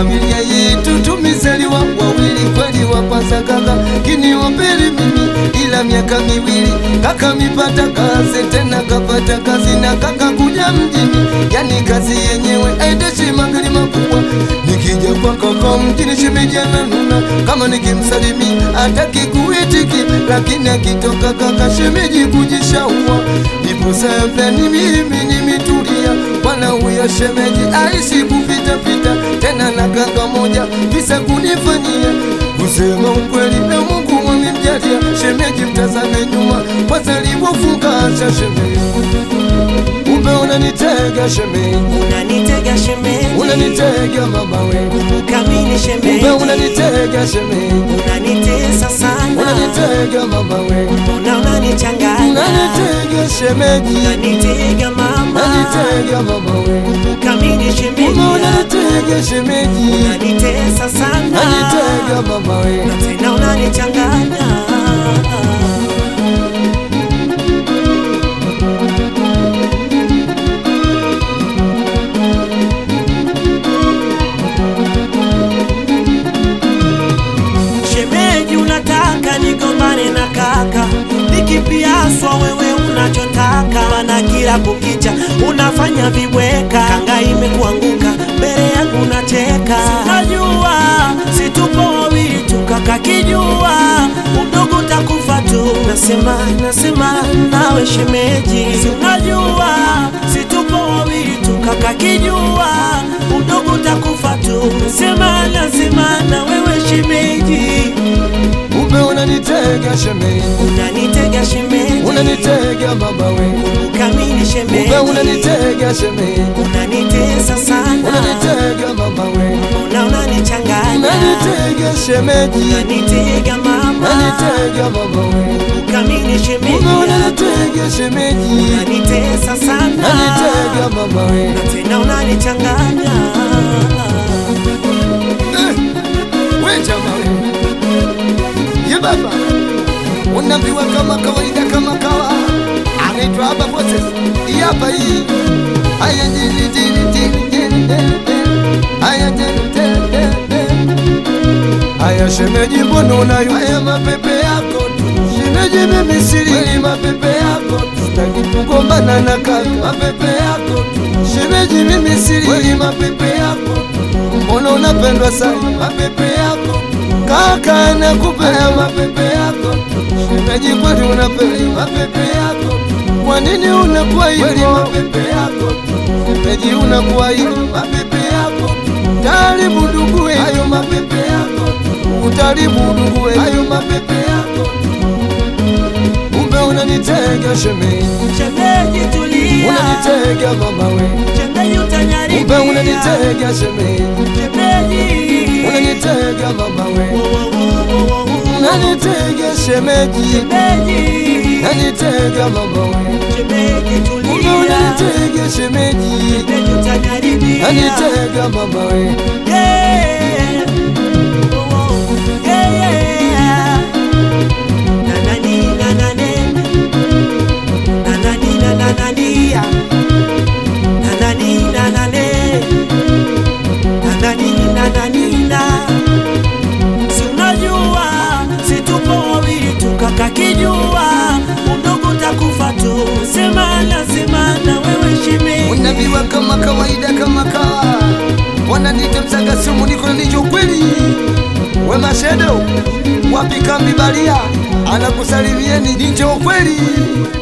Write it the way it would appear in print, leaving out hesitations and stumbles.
familia yetu tumezaliwa wawili, kweli wa kwanza kaka kini wa pili mimi, ila miaka miwili kaka mipata kazi, tena kapata kazi na kaka kuja mjini, yani kazi yenyewe aendeshi magari makubwa. Nikija kwa kaka mjini shemeji ananuna, kama nikimsalimi hataki kuitiki, lakini akitoka kaka shemeji kujishaua. Ipo sasa ni mimi nimetulia, bwana huyo shemeji aishi kupita pita, tena na kaka moja visa kunifanyia. Kusema ukweli na Mungu amemjalia shemeji, mtazame nyuma kwanza alivyofunga acha shemeji. Kumbe unanitega shemeji, unanitega shemeji, unanitega mama wewe, kamini shemeji. Kumbe unanitega shemeji, unanitesa sana, unanitega mama wewe, unanichanganya, unanitega shemeji, unanitega mama, unanitega mama wewe, kamini shemeji. Kumbe unanitega shemeji, unanitesa sana, unanitega mama wewe, tena unanichanganya. Nigombane na kaka, nikipiaswa wewe unachotaka, mana kila kukicha unafanya vibweka. Kanga imekuanguka mbele yangu unacheka, najua situpo wawili tu kaka, kijua udogo takufa tu. Nasema nawe shemeji, unajua situpo wawili tu kaka, kijua udogo takufa tu. Nasema na wewe shemeji. Kumbe unanitega shemeji, unanitega shemeji, unanitega mama wewe, kamini shemeji. Kumbe unanitega shemeji, unanitesa sana, unanitega mama wewe, unanichanganya, unanitega shemeji, unanitega mama, unanitega mama wewe, kamini shemeji. Kumbe unanitega shemeji, unanitesa sana, unanitega mama wewe, tena unanichanganya. Wewe jamaa wewe ye baba, unaambiwa kama kawaida kama kawa, anaitwa hapa process hapa hii. Haya jini haya jini haya shemeji, mbona unayo haya mapepe yako tu shemeji, mimi siri mapepe yako tu, sitaki kugombana na kaka, mapepe yako tu shemeji, mimi siri mapepe yako tu, mbona unapendwa sana mapepe yako tu kaka, nakupea mapepe yako tu shemeji, kweli unapenda mapepe yako tu, kwa nini unakuwa hivi mapepe yako tu shemeji, unakuwa hivi mapepe yako tu, taribu nduguwe hayo mapepe yako tu, utaribu nduguwe hayo mapepe yako tu. Kumbe unanitega shemeji, shemeji tulia, unanitega mama wewe, shemeji utanyaribia. Kumbe unanitega shemeji, shemeji unanitega mama wewe, unanitega shemeji, unanitega mama wewe, shemeji tulia, unanitega shemeji, shemeji utanyaribia, unanitega mama wewe. Kakijua undogo takufa tu. Sema na wewe shemeji, unaambiwa kama kawaida kama kawa, wananiita msaga sumu, niko na nicho kweli. Wema Shadow wapi kambi balia, anakusalimieni nicho kweli.